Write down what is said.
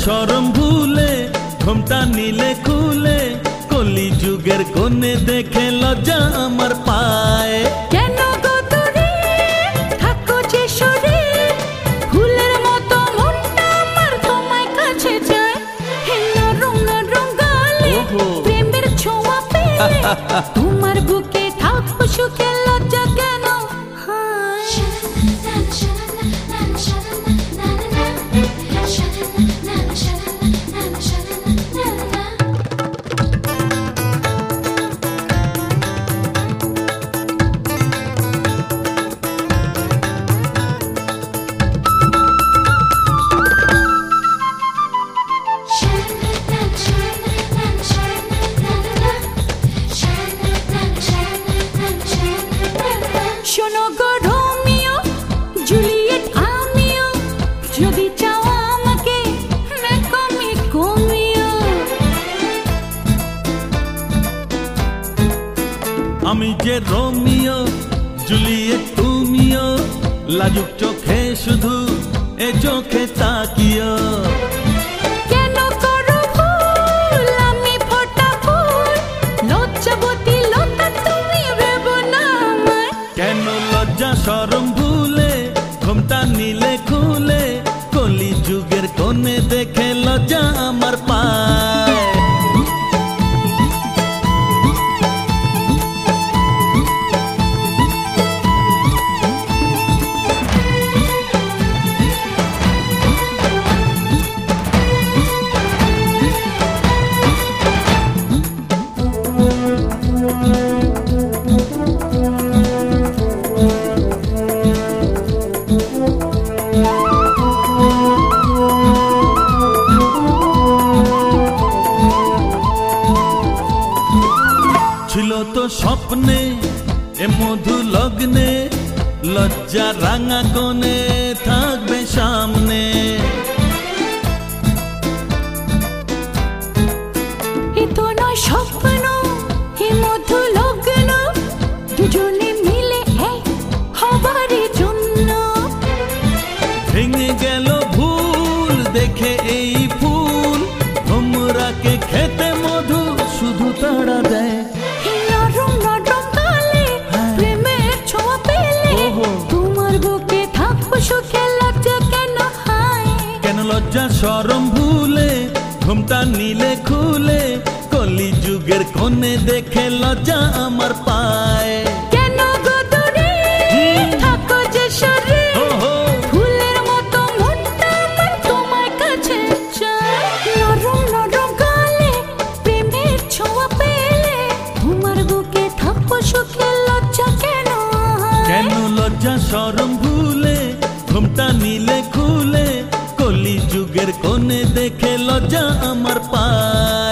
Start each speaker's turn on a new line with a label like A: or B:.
A: শরম ভুলে ঘোমটা নিলে খুলে কলি যুগের কোণে দেখে লজ্জা আমার পায়।
B: কেন গো দূরে থাকো যে সরে, ফুলের মতো মনটা আমার তোমায় কাছে যায়। নরম নরম গালে প্রেমের ছোঁয়া পেলে তোমার বুকে থাকবো সুখে, লজ্জা কেন হয়? শোনো গো রোমিও জুলিয়েট, আমিও যদি চাও আমাকে মেকমি কমিও।
A: আমি যে রোমিও জুলিয়েট তুমিও, লাজুক চোখে শুধু এ চোখে তাকিও।
B: কেন করো ভুল আমি ফোটা ফুল, লজ্জাবতী লতা তুমি ভেবো না আমায়।
A: কেন লজ্জা শরম ভুলে ঘোমটা নিলে খুলে কলি যুগের কোণে দেখে লজ্জা আমার পায়। ছিল তো স্বপ্নে এ মধু লগ্নে, লজ্জা রাঙা কোণে থাকবে সামনে।
B: এ তো নয় স্বপ্ন, এ মধু লগ্ন, দুজনে মিলে এক হবার জন্য।
A: ভেঙে গেল ভুল দেখে এই ফুল, ভোমরাকে খেতে মধু শুধু তাড়া দেয়।
B: নরম নরম গালে প্রেমের ছোঁয়া পেলে তোমার বুকে থাকবো সুখে, লজ্জা কেন হয়?
A: কেন লজ্জা শরম ভুলে ঘোমটা নিলে খুলে কলি যুগের কোণে দেখে লজ্জা আমার পায়।
B: কেন গো দূরে থাকো যে সরে, ফুলের মতো মনটা আমার তোমার কাছে চায়। নরম নরম গালে প্রেমের ছোঁয়া পেলে তোমার বুকে থাকবো সুখে, লজ্জা কেন হয়?
A: কেন লজ্জা শরম ভুলে ঘোমটা নিলে খুলে কলি যুগের কোণে দেখে লজ্জা আমার পায়।